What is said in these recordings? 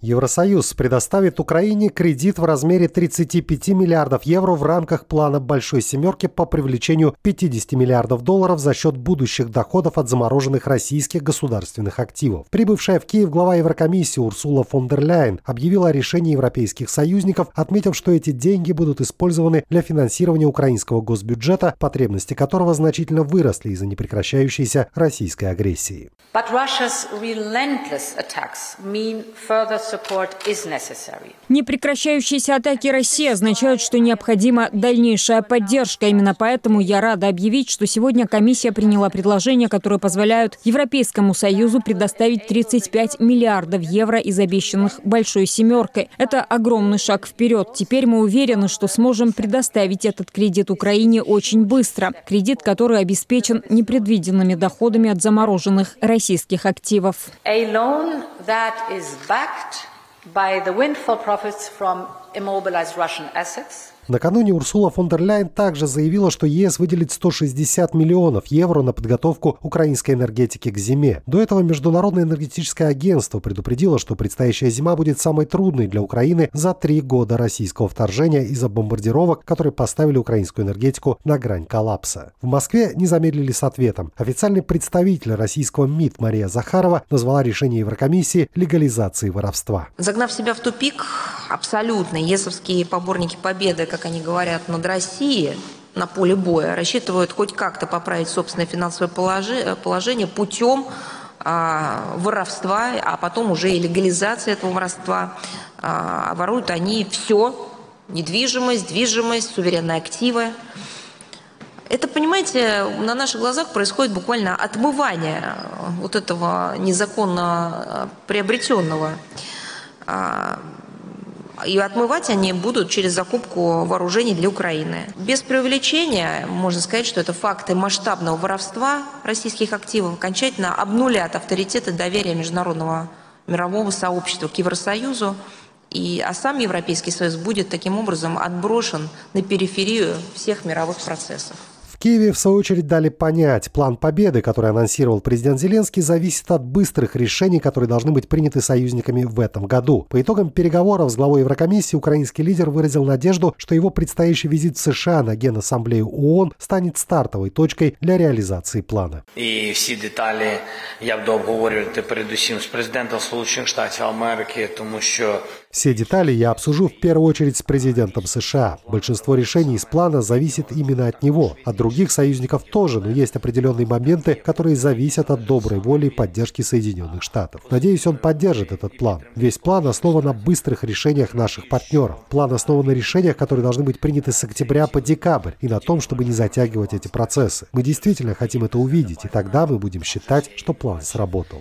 Евросоюз предоставит Украине кредит в размере 35 миллиардов евро в рамках плана «Большой семерки» по привлечению 50 миллиардов долларов за счет будущих доходов от замороженных российских государственных активов. Прибывшая в Киев глава Еврокомиссии Урсула фон дер Ляйен объявила о решении европейских союзников, отметив, что эти деньги будут использованы для финансирования украинского госбюджета, потребности которого значительно выросли из-за непрекращающейся российской агрессии. Непрекращающиеся атаки России означают, что необходима дальнейшая поддержка. Именно поэтому я рада объявить, что сегодня комиссия приняла предложения, которые позволяют Европейскому Союзу предоставить 35 миллиардов евро из обещанных «Большой семеркой». Это огромный шаг вперед. Теперь мы уверены, что сможем предоставить этот кредит Украине очень быстро. Кредит, который обеспечен непредвиденными доходами от замороженных российских активов. By the windfall profits from immobilized Russian assets. Накануне Урсула фон дер Ляйен также заявила, что ЕС выделит 160 миллионов евро на подготовку украинской энергетики к зиме. До этого Международное энергетическое агентство предупредило, что предстоящая зима будет самой трудной для Украины за 3 года российского вторжения из-за бомбардировок, которые поставили украинскую энергетику на грань коллапса. В Москве не замедлили с ответом. Официальный представитель российского МИД Мария Захарова назвала решение Еврокомиссии легализацией воровства. Загнав себя в тупик, абсолютно ЕСовские поборники победы, как они говорят, над Россией на поле боя, рассчитывают хоть как-то поправить собственное финансовое положение путем воровства, а потом уже и легализации этого воровства. Воруют они все: недвижимость, движимость, суверенные активы. Это, понимаете, на наших глазах происходит буквально отмывание вот этого незаконно приобретенного. И отмывать они будут через закупку вооружений для Украины. Без преувеличения можно сказать, что это факты масштабного воровства российских активов окончательно обнулят авторитет и доверие международного мирового сообщества к Евросоюзу, а сам Европейский Союз будет таким образом отброшен на периферию всех мировых процессов. В Киеве, в свою очередь, дали понять, план победы, который анонсировал президент Зеленский, зависит от быстрых решений, которые должны быть приняты союзниками в этом году. По итогам переговоров с главой Еврокомиссии украинский лидер выразил надежду, что его предстоящий визит в США на Генассамблею ООН станет стартовой точкой для реализации плана. І всі деталі я буду обговорювати передусім з президентом Сполучених Штатів Америки, тому що все детали я обсужу в первую очередь с президентом США. Большинство решений из плана зависит именно от него. От других союзников тоже, но есть определенные моменты, которые зависят от доброй воли и поддержки Соединенных Штатов. Надеюсь, он поддержит этот план. Весь план основан на быстрых решениях наших партнеров. План основан на решениях, которые должны быть приняты с октября по декабрь, и на том, чтобы не затягивать эти процессы. Мы действительно хотим это увидеть, и тогда мы будем считать, что план сработал.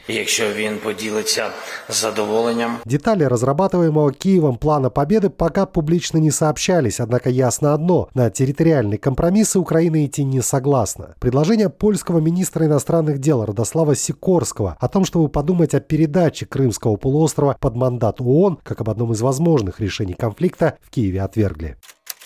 Детали разрабатываемого Киевом плана победы пока публично не сообщались, однако ясно одно: на территориальные компромиссы Украина идти не согласна. Предложение польского министра иностранных дел Радослава Сикорского о том, чтобы подумать о передаче Крымского полуострова под мандат ООН, как об одном из возможных решений конфликта, в Киеве отвергли.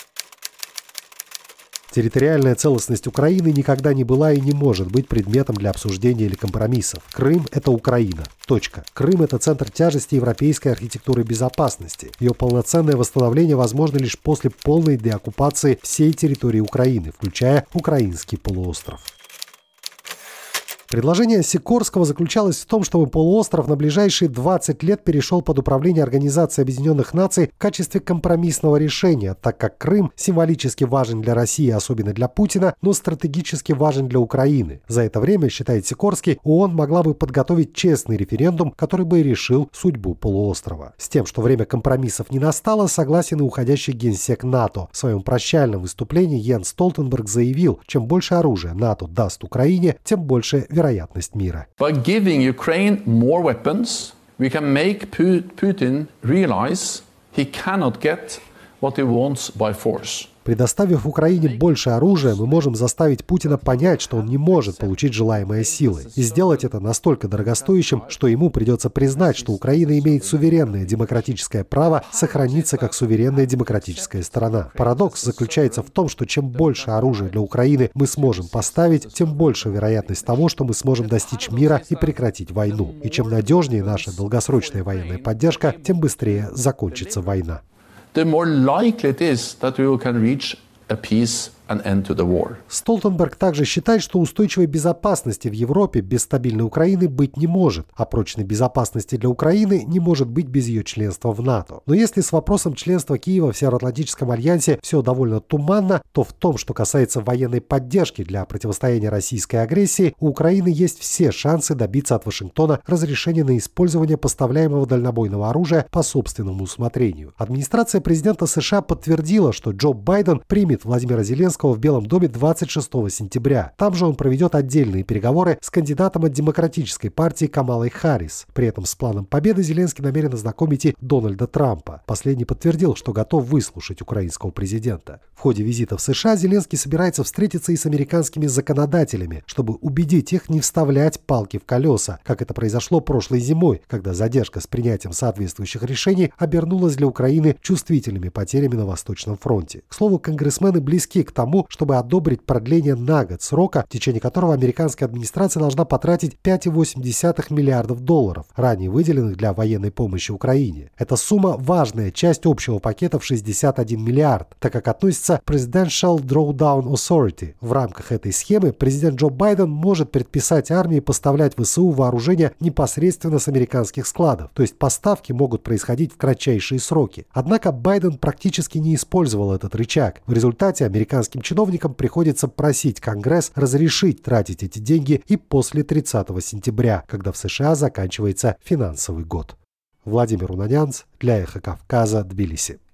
Территориальная целостность Украины никогда не была и не может быть предметом для обсуждения или компромиссов. Крым – это Украина. Точка. Крым – это центр тяжести европейской архитектуры безопасности. Ее полноценное восстановление возможно лишь после полной деоккупации всей территории Украины, включая украинский полуостров. Предложение Сикорского заключалось в том, чтобы полуостров на ближайшие 20 лет перешел под управление Организации Объединенных Наций в качестве компромиссного решения, так как Крым символически важен для России, особенно для Путина, но стратегически важен для Украины. За это время, считает Сикорский, ООН могла бы подготовить честный референдум, который бы решил судьбу полуострова. С тем, что время компромиссов не настало, согласен и уходящий генсек НАТО. В своем прощальном выступлении Йенс Столтенберг заявил, чем больше оружия НАТО даст Украине, тем больше вероятность мира. By giving Ukraine more weapons, we can make Putin realize he cannot get what he wants by force. Предоставив Украине больше оружия, мы можем заставить Путина понять, что он не может получить желаемое силой. И сделать это настолько дорогостоящим, что ему придется признать, что Украина имеет суверенное демократическое право сохраниться как суверенная демократическая страна. Парадокс заключается в том, что чем больше оружия для Украины мы сможем поставить, тем больше вероятность того, что мы сможем достичь мира и прекратить войну. И чем надежнее наша долгосрочная военная поддержка, тем быстрее закончится война. The more likely it is that we can reach a peace and end to the war. Столтенберг также считает, что устойчивой безопасности в Европе без стабильной Украины быть не может, а прочной безопасности для Украины не может быть без ее членства в НАТО. Но если с вопросом членства Киева в Североатлантическом альянсе все довольно туманно, то в том, что касается военной поддержки для противостояния российской агрессии, у Украины есть все шансы добиться от Вашингтона разрешения на использование поставляемого дальнобойного оружия по собственному усмотрению. Администрация президента США подтвердила, что Джо Байден примет Владимира Зеленского в Белом доме 26 сентября. Там же он проведет отдельные переговоры с кандидатом от Демократической партии Камалой Харрис. При этом с планом победы Зеленский намерен ознакомить и Дональда Трампа. Последний подтвердил, что готов выслушать украинского президента. В ходе визита в США Зеленский собирается встретиться и с американскими законодателями, чтобы убедить их не вставлять палки в колеса, как это произошло прошлой зимой, когда задержка с принятием соответствующих решений обернулась для Украины чувствительными потерями на Восточном фронте. К слову, конгрессмены близки к тому, чтобы одобрить продление на год срока, в течение которого американская администрация должна потратить $5,8 миллиардов, ранее выделенных для военной помощи Украине. Эта сумма – важная часть общего пакета в 61 миллиард, так как относится к Presidential Drawdown Authority. В рамках этой схемы президент Джо Байден может предписать армии поставлять ВСУ вооружение непосредственно с американских складов, то есть поставки могут происходить в кратчайшие сроки. Однако Байден практически не использовал этот рычаг. В результате американским чиновникам приходится просить Конгресс разрешить тратить эти деньги и после 30 сентября, когда в США заканчивается финансовый год. Владимир Унанянц для Эхо Кавказа, Тбилиси.